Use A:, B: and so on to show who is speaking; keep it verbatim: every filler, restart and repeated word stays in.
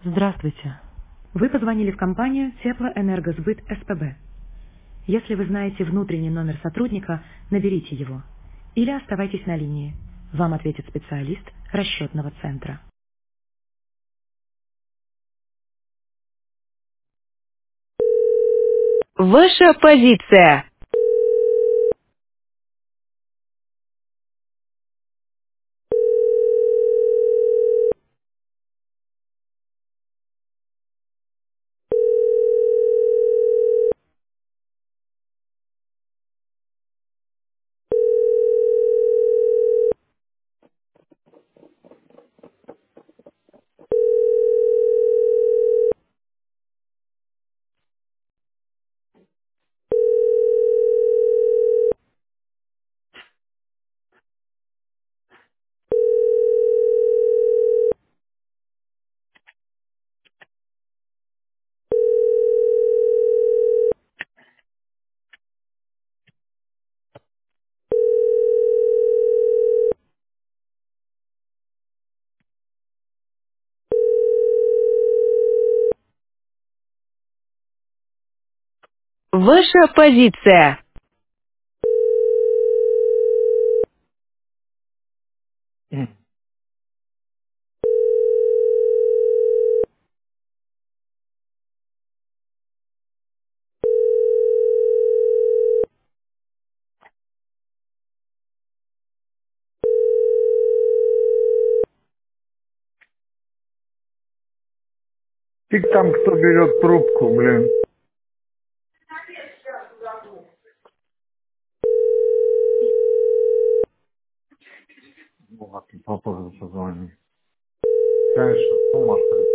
A: Здравствуйте. Вы позвонили в компанию Теплоэнергосбыт СПБ. Если вы знаете внутренний номер сотрудника, наберите его. Или оставайтесь на линии. Вам ответит специалист расчетного центра. Ваша позиция. Ваша позиция.
B: М. Фиг там, кто берет трубку, блин. Ну, ладно, попозже позвоню. Конечно, ну, может,